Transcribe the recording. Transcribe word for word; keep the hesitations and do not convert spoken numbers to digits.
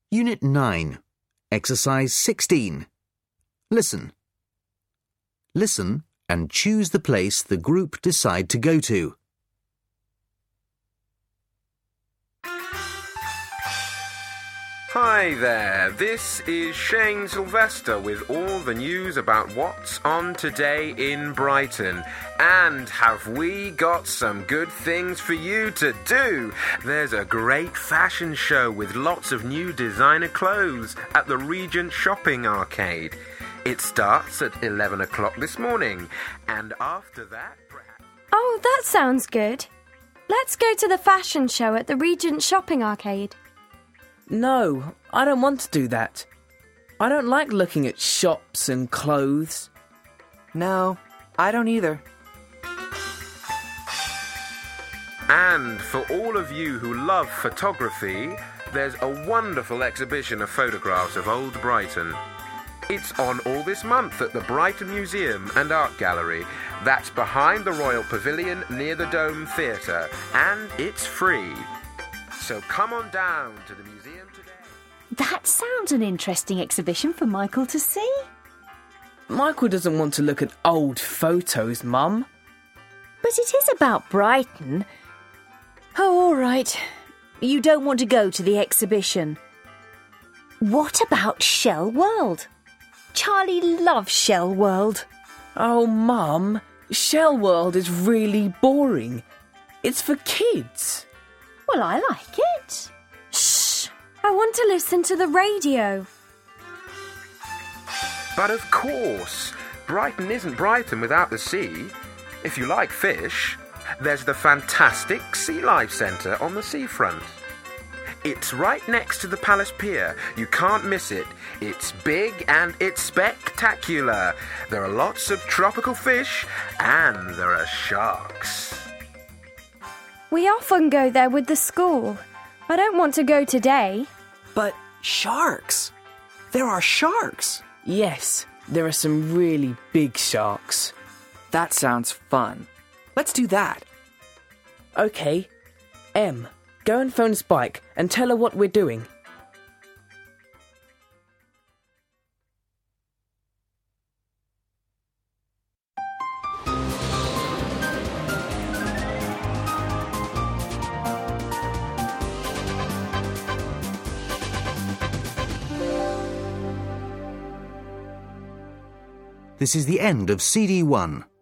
Unit nine, Exercise sixteen. Listen. Listen and choose the place the group decide to go to. Hi there, this is Shane Sylvester with all the news about what's on today in Brighton. And have we got some good things for you to do? There's a great fashion show with lots of new designer clothes at the Regent Shopping Arcade. It starts at eleven o'clock this morning, and after that... Perhaps... Oh, that sounds good. Let's go to the fashion show at the Regent Shopping Arcade. No, I don't want to do that. I don't like looking at shops and clothes. No, I don't either. And for all of you who love photography, there's a wonderful exhibition of photographs of old Brighton. It's on all this month at the Brighton Museum and Art Gallery. That's behind the Royal Pavilion near the Dome Theatre, and it's free. So come on down to the museum today. That sounds an interesting exhibition for Michael to see. Michael doesn't want to look at old photos, Mum. But it is about Brighton. Oh, all right. You don't want to go to the exhibition. What about Shell World? Charlie loves Shell World. Oh, Mum, Shell World is really boring. It's for kids. Well, I like it. Shh! I want to listen to the radio. But of course, Brighton isn't Brighton without the sea. If you like fish, there's the fantastic Sea Life Centre on the seafront. It's right next to the Palace Pier. You can't miss it. It's big and it's spectacular. There are lots of tropical fish and there are sharks. We often go there with the school. I don't want to go today. But sharks! There are sharks! Yes, there are some really big sharks. That sounds fun. Let's do that. OK. Em, go and phone Spike and tell her what we're doing. This is the end of C D one.